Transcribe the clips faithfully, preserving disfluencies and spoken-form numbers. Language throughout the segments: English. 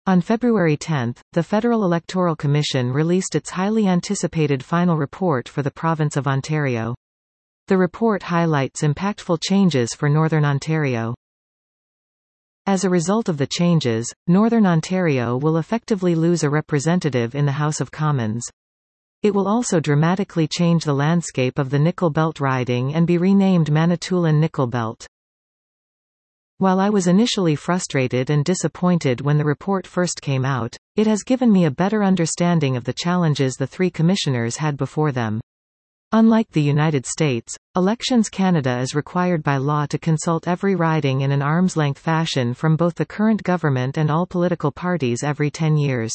On February tenth, the Federal Electoral Commission released its highly anticipated final report for the province of Ontario. The report highlights impactful changes for Northern Ontario. As a result of the changes, Northern Ontario will effectively lose a representative in the House of Commons. It will also dramatically change the landscape of the Nickel Belt riding and be renamed Manitoulin Nickel Belt. While I was initially frustrated and disappointed when the report first came out, it has given me a better understanding of the challenges the three commissioners had before them. Unlike the United States, Elections Canada is required by law to consult every riding in an arm's-length fashion from both the current government and all political parties every ten years.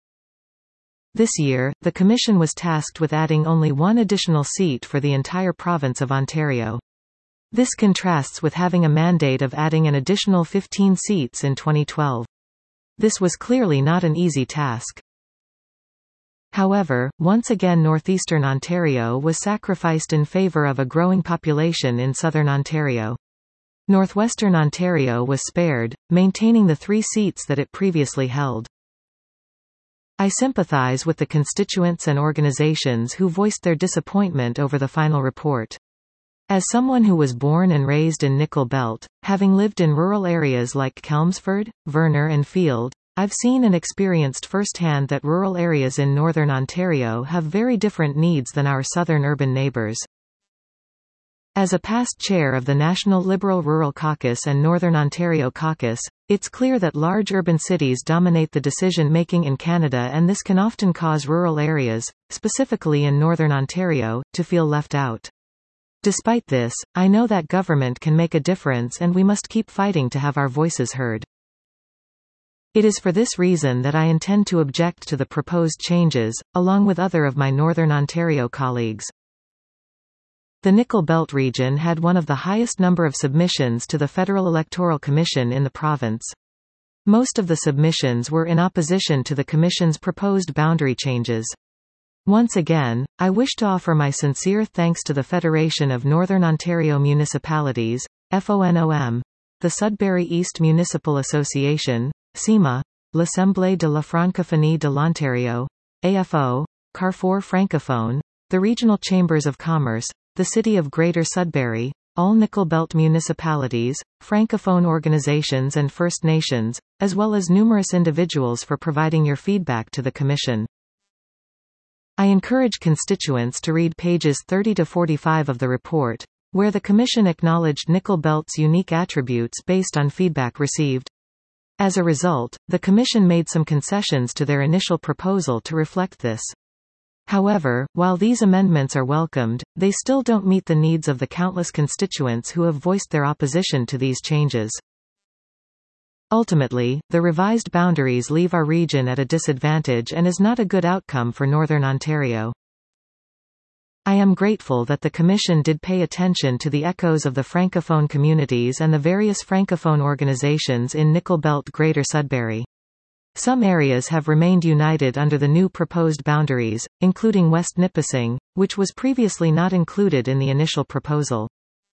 This year, the Commission was tasked with adding only one additional seat for the entire province of Ontario. This contrasts with having a mandate of adding an additional fifteen seats in twenty twelve. This was clearly not an easy task. However, once again Northeastern Ontario was sacrificed in favour of a growing population in Southern Ontario. Northwestern Ontario was spared, maintaining the three seats that it previously held. I sympathise with the constituents and organisations who voiced their disappointment over the final report. As someone who was born and raised in Nickel Belt, having lived in rural areas like Chelmsford, Verner and Field, I've seen and experienced firsthand that rural areas in Northern Ontario have very different needs than our southern urban neighbours. As a past chair of the National Liberal Rural Caucus and Northern Ontario Caucus, it's clear that large urban cities dominate the decision-making in Canada, and this can often cause rural areas, specifically in Northern Ontario, to feel left out. Despite this, I know that government can make a difference and we must keep fighting to have our voices heard. It is for this reason that I intend to object to the proposed changes, along with other of my Northern Ontario colleagues. The Nickel Belt region had one of the highest number of submissions to the Federal Electoral Commission in the province. Most of the submissions were in opposition to the Commission's proposed boundary changes. Once again, I wish to offer my sincere thanks to the Federation of Northern Ontario Municipalities, F O N O M, the Sudbury East Municipal Association, S E M A, L'Assemblée de la Francophonie de l'Ontario, A F O, Carrefour Francophone, the Regional Chambers of Commerce, the City of Greater Sudbury, all Nickel Belt municipalities, Francophone organizations and First Nations, as well as numerous individuals for providing your feedback to the Commission. I encourage constituents to read pages thirty to forty-five of the report, where the Commission acknowledged Nickel Belt's unique attributes based on feedback received. As a result, the Commission made some concessions to their initial proposal to reflect this. However, while these amendments are welcomed, they still don't meet the needs of the countless constituents who have voiced their opposition to these changes. Ultimately, the revised boundaries leave our region at a disadvantage and is not a good outcome for Northern Ontario. I am grateful that the Commission did pay attention to the echoes of the Francophone communities and the various Francophone organizations in Nickel Belt Greater Sudbury. Some areas have remained united under the new proposed boundaries, including West Nipissing, which was previously not included in the initial proposal.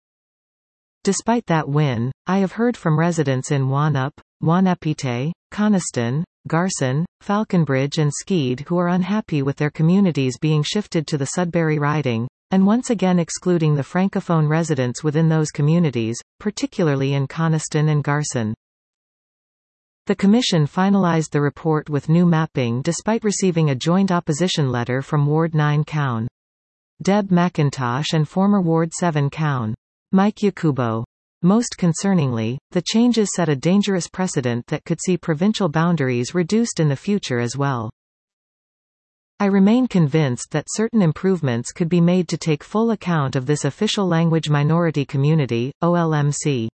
Despite that win, I have heard from residents in Wanup, Wanapite, Coniston, Garson, Falconbridge and Skeed who are unhappy with their communities being shifted to the Sudbury riding, and once again excluding the Francophone residents within those communities, particularly in Coniston and Garson. The Commission finalized the report with new mapping despite receiving a joint opposition letter from Ward nine Cown. Deb McIntosh and former Ward seven Cown. Mike Yakubo. Most concerningly, the changes set a dangerous precedent that could see provincial boundaries reduced in the future as well. I remain convinced that certain improvements could be made to take full account of this official language minority community, O L M C.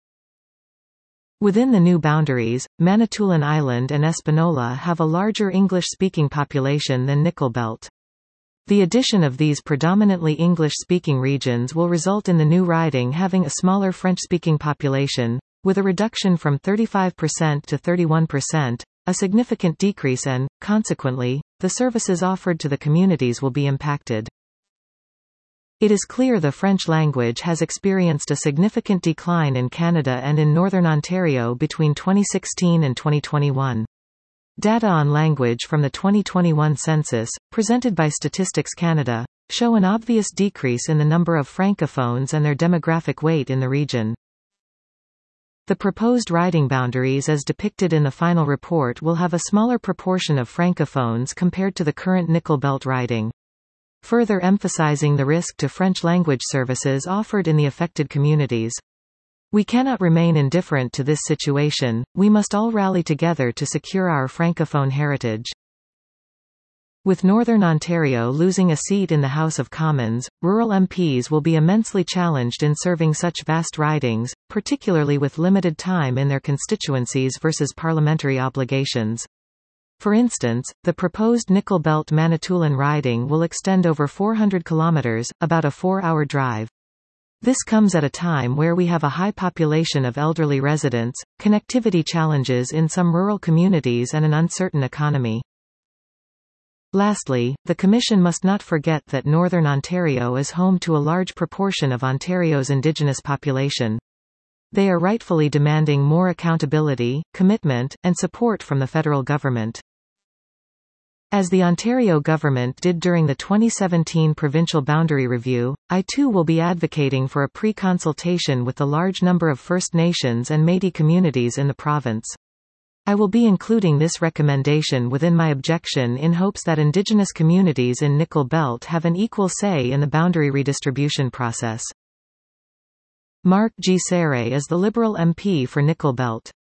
Within the new boundaries, Manitoulin Island and Espanola have a larger English-speaking population than Nickel Belt. The addition of these predominantly English-speaking regions will result in the new riding having a smaller French-speaking population, with a reduction from thirty-five percent to thirty-one percent, a significant decrease and, consequently, the services offered to the communities will be impacted. It is clear the French language has experienced a significant decline in Canada and in Northern Ontario between twenty sixteen and twenty twenty-one. Data on language from the twenty twenty-one census, presented by Statistics Canada, show an obvious decrease in the number of francophones and their demographic weight in the region. The proposed riding boundaries as depicted in the final report will have a smaller proportion of francophones compared to the current Nickel Belt riding, further emphasizing the risk to French language services offered in the affected communities. We cannot remain indifferent to this situation, we must all rally together to secure our francophone heritage. With Northern Ontario losing a seat in the House of Commons, rural M Ps will be immensely challenged in serving such vast ridings, particularly with limited time in their constituencies versus parliamentary obligations. For instance, the proposed Nickel Belt Manitoulin riding will extend over four hundred kilometers, about a four-hour drive. This comes at a time where we have a high population of elderly residents, connectivity challenges in some rural communities and an uncertain economy. Lastly, the Commission must not forget that Northern Ontario is home to a large proportion of Ontario's Indigenous population. They are rightfully demanding more accountability, commitment, and support from the federal government. As the Ontario government did during the twenty seventeen provincial boundary review, I too will be advocating for a pre-consultation with the large number of First Nations and Métis communities in the province. I will be including this recommendation within my objection in hopes that Indigenous communities in Nickel Belt have an equal say in the boundary redistribution process. Mark G. Serre is the Liberal M P for Nickel Belt.